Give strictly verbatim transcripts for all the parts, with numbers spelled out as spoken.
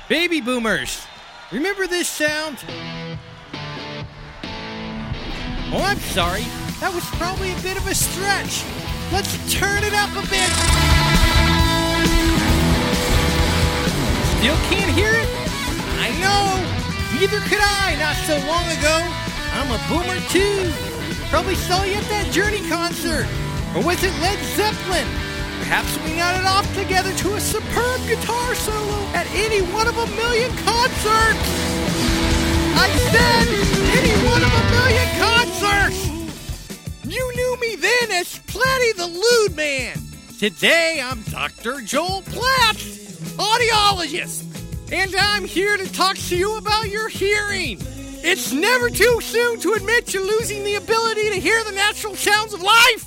Baby boomers, remember this sound? Oh, I'm sorry. That was probably a bit of a stretch. Let's turn it up a bit. Still can't hear it? I know. Neither could I not so long ago. I'm a boomer too. Probably saw you at that Journey concert. Or was it Led Zeppelin? Perhaps we nodded off together to a superb guitar solo at any one of a million concerts. I said any one of a million concerts. You knew me then as Platty the Lewd Man. Today I'm Doctor Joel Platt, audiologist, and I'm here to talk to you about your hearing. It's never too soon to admit you're losing the ability to hear the natural sounds of life.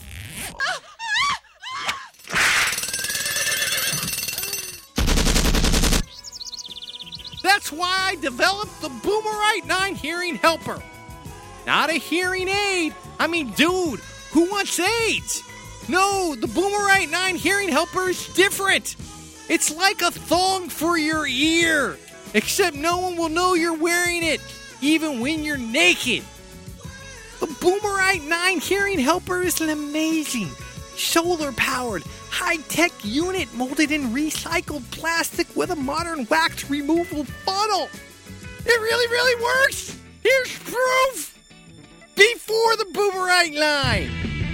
That's why I developed the Boomerite nine Hearing Helper. Not a hearing aid. I mean, dude, who wants AIDS? No, the Boomerite nine Hearing Helper is different. It's like a thong for your ear, except no one will know you're wearing it, even when you're naked. The Boomerite nine Hearing Helper is an amazing, solar-powered, high-tech unit molded in recycled plastic with a modern wax removal funnel. It really, really works. Here's proof. Before the Boomerite nine.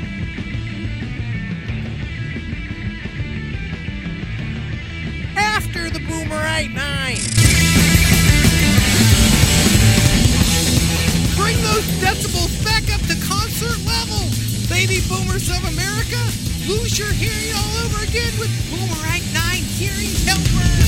After the Boomerite nine. Bring those decibels back up to concert level. Baby boomers of America, lose your hearing all over again with Boomerite nine Hearing Helper.